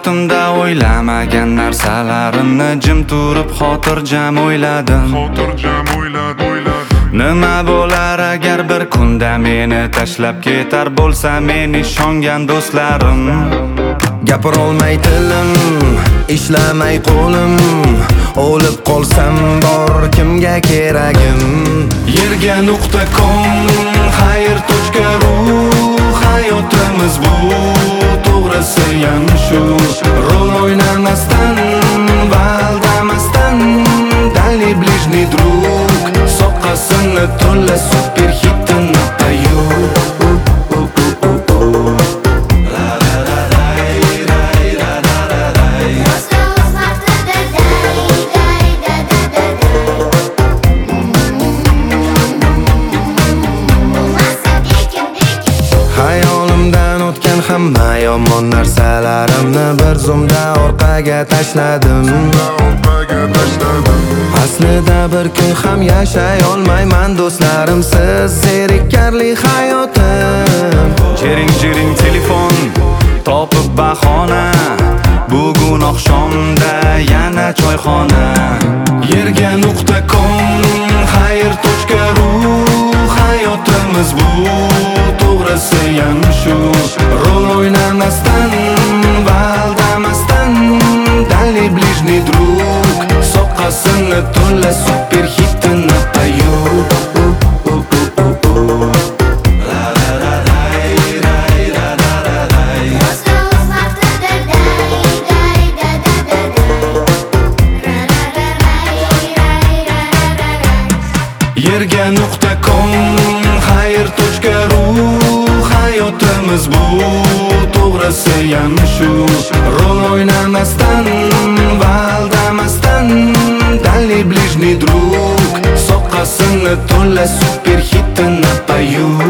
hayotimda o'ylamagan narsalarimni jim turib xotirjam o'yladim. Nima bo'lar agar bir kunda meni tashlab ketar bo'lsa men ishongan do'stlarim. Gapirolmay tilim, ishlamay qo'lim, o'lib qolsam bor kimga keragim? Yerga.com xayr.ru hayotimiz bu, to'g'risi ham shu. Rol o'ynamasdan, valdamasdan, dali ближний друг, soqqasini to'la super hitini payu. Hayolimdan o'tgan hamma yomon narsalarimni bir zumda orqaga tashladim. Aslida bir kun ham yashay olmayman do'stlarimsiz zerikarli hayotim. Jiring telefon topib bahona, bugun oqshomda yana choyxona. Yerga.com xayr.ru hayotimiz bu, to'g'risi ham shu. Rol o'ynamasdan, valdamasdan, dali ближний друг, soqqasini to'la super hitini payu. Yerga.com xayr.ru hayotimiz bu, to'g'risi ham shu. Rol o'ynamasdan, valdamasdan, dali ближний друг, soqqasini to'la super hitini payu.